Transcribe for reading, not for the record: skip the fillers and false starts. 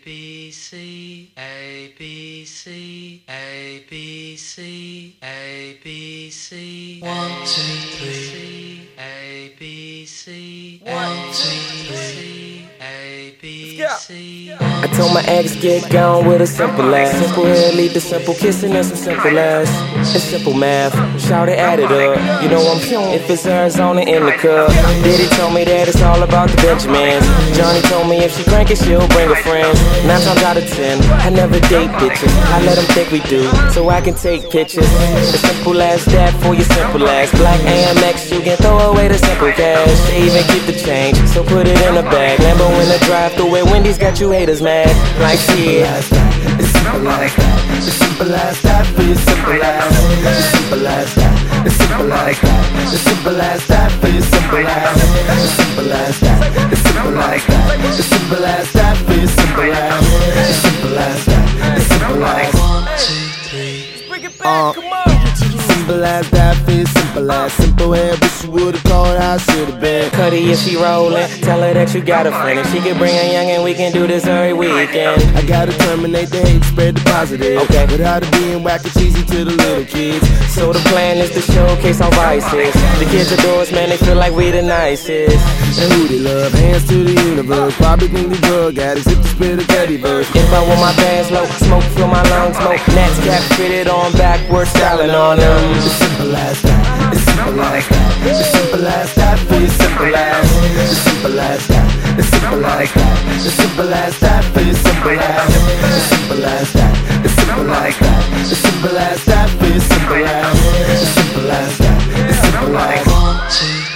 B C A B C A B C A B C 1 2 3 A B C 1 2 3 A B C. I told my ex get gone with a simple ass. Simple head lead to simple kissing and some simple ass. It's simple math, shout it, add it up. You know I'm pure if it's Arizona in the cup. Diddy told me that it's all about the Benjamins. Johnny told me if she crank it she'll bring her friends. 9 times out of 10, I never date bitches. I let them think we do, so I can take pictures. As simple as that for your simple ass. Black AMX, you can throw away the simple cash. They even keep the change, so put it in a bag. Lambo in the drive-thru where Wendy's got you haters mad. Like shit. It's simple as that. It's simple as that for your simple ass. It's simple as that. It's simple as that. It's simple as that for your simple ass. It's simple as that. It's simple as that. It's simple as that for your simple ass. It's simple as that. It's simple as 1 2 3. Bring it back, come on. simple as that for your simple ass. Simple hair, but she would've called how I should've been. Cuddy if she rollin', tell her that you got a friend. And she can bring a young and we can do this every weekend. I gotta terminate the hate, spread the positive. Okay. Without it being whack and cheesy to the little kids. So the plan is to showcase our vices. The kids adore us, man, they feel like we the nicest. And who they love, hands to the universe. Probably think they drug addicts if they spit a petty verse. If I want my pants low, smoke fill my lungs, smoke Nats cap fitted on backwards, styling on them. It's simple as that. It's simple as that. It's simple as that for your simple ass. It's simple as that. It's simple as that. It's simple as that for your simple ass. It's simple as that. It's simple as that. It's simple as that for your simple ass. It's simple as that. It's simple as 1 2